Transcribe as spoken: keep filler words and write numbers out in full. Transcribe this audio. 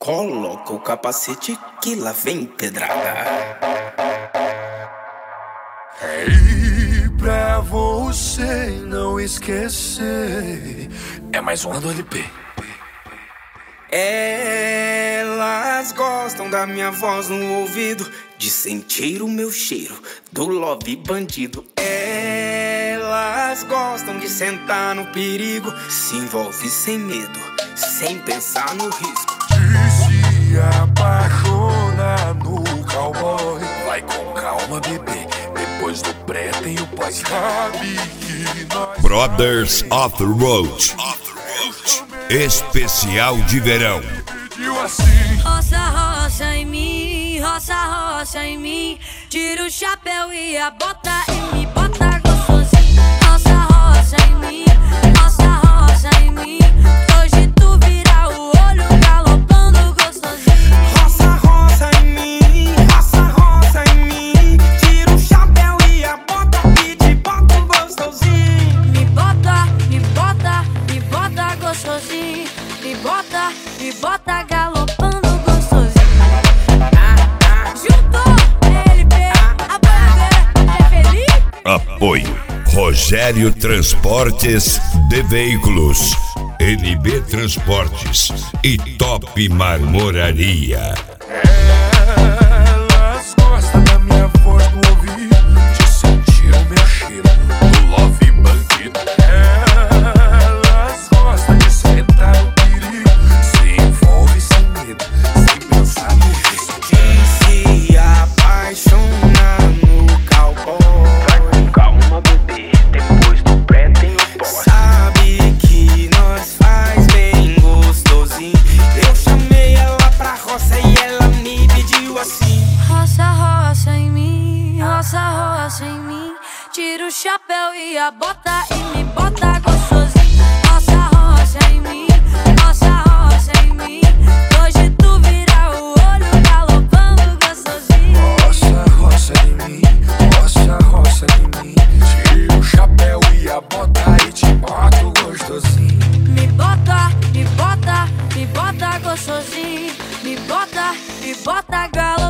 Coloca o capacete que lá vem pedrada. Ei, pra você não esquecer, é mais uma do L P. Elas gostam da minha voz no ouvido, de sentir o meu cheiro do love bandido. Elas gostam de sentar no perigo, se envolve sem medo, sem pensar no risco. E se apaixona no cowboy, vai com calma, bebê, depois do pré tem o pós. Sabe que nós Brothers of the Road, especial de verão. Roça, roça em mim, roça, roça em mim. Tira o chapéu e a bota e me bota gostosinho. Roça, roça em mim, roça, roça em mim. Hoje tu vira o olho galopando gostosinho. Roça, roça em mim, roça, roça em mim. Tira o chapéu e a bota e te bota gostosinho. Me bota, me bota, me bota gostosinho. Me bota, me bota galopando gostosinho. Juntou L P, a banda é feliz. Apoio Rogério Transportes de Veículos, N B Transportes e Top Marmoraria. Elas gostam da minha voz no ouvido, de sentir o meu cheiro do love bandido. Elas gostam de sentar no perigo, se envolve sem medo, sem pensar no risco. De se apaixonar no cowboy, Vai com calma, bebê, depois do pré tem o pós. sabe que nós faz bem gostosinho. Eu chamei ela pra roça e ela me pediu assim. Roça, roça em mim, roça, roça em mim. Tira o chapéu e a bota e me bota gostosinho. Roça, roça em mim, roça, roça em mim. Hoje tu vira o olho galopando gostosinho. Roça, roça em mim, roça, roça em mim. Tira o chapéu e a bota e te boto gostosinho. Me bota, me bota, me bota gostosinho. Me bota, me bota galopando.